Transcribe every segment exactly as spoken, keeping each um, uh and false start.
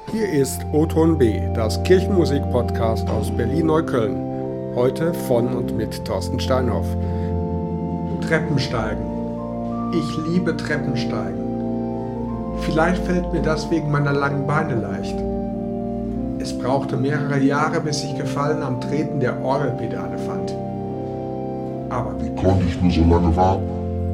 Hier ist O-Ton B, das Kirchenmusik-Podcast aus Berlin-Neukölln. Heute von und mit Thorsten Steinhoff. Treppensteigen. Ich liebe Treppensteigen. Vielleicht fällt mir das wegen meiner langen Beine leicht. Es brauchte mehrere Jahre, bis ich Gefallen am Treten der Orgelpedale fand. Aber wie konnte ich nur so lange warten?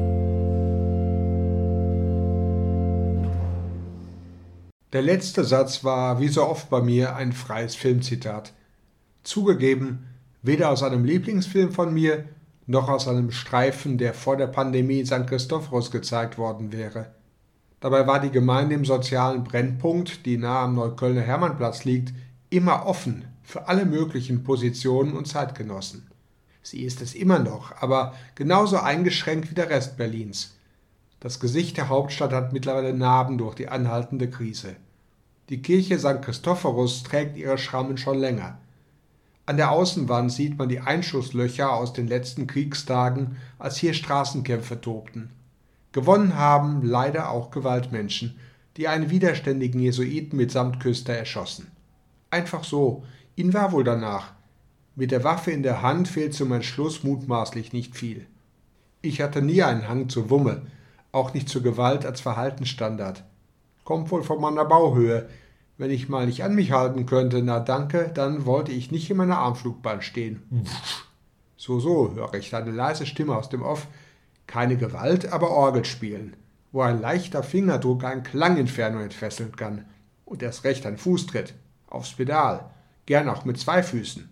Der letzte Satz war, wie so oft bei mir, ein freies Filmzitat. Zugegeben, weder aus einem Lieblingsfilm von mir, noch aus einem Streifen, der vor der Pandemie in Sankt Christophorus gezeigt worden wäre. Dabei war die Gemeinde im sozialen Brennpunkt, die nahe am Neuköllner Hermannplatz liegt, immer offen für alle möglichen Positionen und Zeitgenossen. Sie ist es immer noch, aber genauso eingeschränkt wie der Rest Berlins. Das Gesicht der Hauptstadt hat mittlerweile Narben durch die anhaltende Krise. Die Kirche Sankt Christophorus trägt ihre Schrammen schon länger. An der Außenwand sieht man die Einschusslöcher aus den letzten Kriegstagen, als hier Straßenkämpfe tobten. Gewonnen haben leider auch Gewaltmenschen, die einen widerständigen Jesuiten mit Samtküster erschossen. Einfach so, ihnen war wohl danach. Mit der Waffe in der Hand fehlt zum Entschluss mutmaßlich nicht viel. Ich hatte nie einen Hang zur Wumme, auch nicht zur Gewalt als Verhaltensstandard. Kommt wohl von meiner Bauhöhe. Wenn ich mal nicht an mich halten könnte, na danke, dann wollte ich nicht in meiner Armflugbahn stehen. So, so, höre ich eine leise Stimme aus dem Off. Keine Gewalt, aber Orgel spielen, wo ein leichter Fingerdruck ein Klanginferno entfesseln kann. Und erst recht ein Fußtritt, aufs Pedal, gern auch mit zwei Füßen.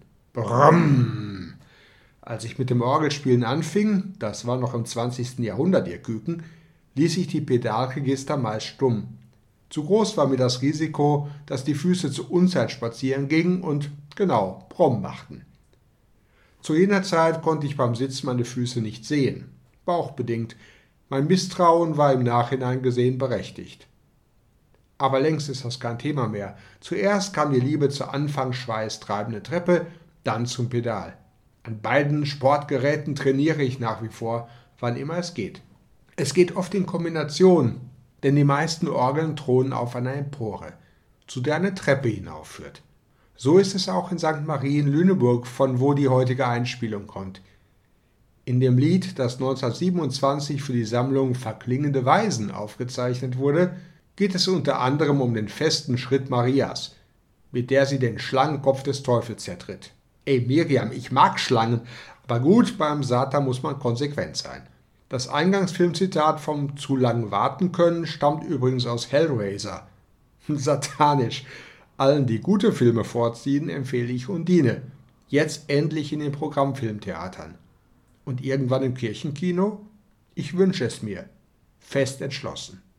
Brumm! Als ich mit dem Orgelspielen anfing, das war noch im zwanzigsten Jahrhundert, ihr Küken, ließ ich die Pedalregister meist stumm. Zu groß war mir das Risiko, dass die Füße zu Unzeit spazieren gingen und, genau, Brumm machten. Zu jener Zeit konnte ich beim Sitzen meine Füße nicht sehen, bauchbedingt. Mein Misstrauen war im Nachhinein gesehen berechtigt. Aber längst ist das kein Thema mehr. Zuerst kam die Liebe zur anfangs schweißtreibenden Treppe, dann zum Pedal. An beiden Sportgeräten trainiere ich nach wie vor, wann immer es geht. Es geht oft in Kombination, denn die meisten Orgeln thronen auf einer Empore, zu der eine Treppe hinaufführt. So ist es auch in Sankt Marie in Lüneburg, von wo die heutige Einspielung kommt. In dem Lied, das neunzehnhundertsiebenundzwanzig für die Sammlung Verklingende Weisen aufgezeichnet wurde, geht es unter anderem um den festen Schritt Marias, mit der sie den Schlangenkopf des Teufels zertritt. Ey Miriam, ich mag Schlangen, aber gut, beim Satan muss man konsequent sein. Das Eingangsfilmzitat vom zu lang warten können stammt übrigens aus Hellraiser. Satanisch. Allen, die gute Filme vorziehen, empfehle ich Undine. Jetzt endlich in den Programmfilmtheatern. Und irgendwann im Kirchenkino? Ich wünsche es mir. Fest entschlossen.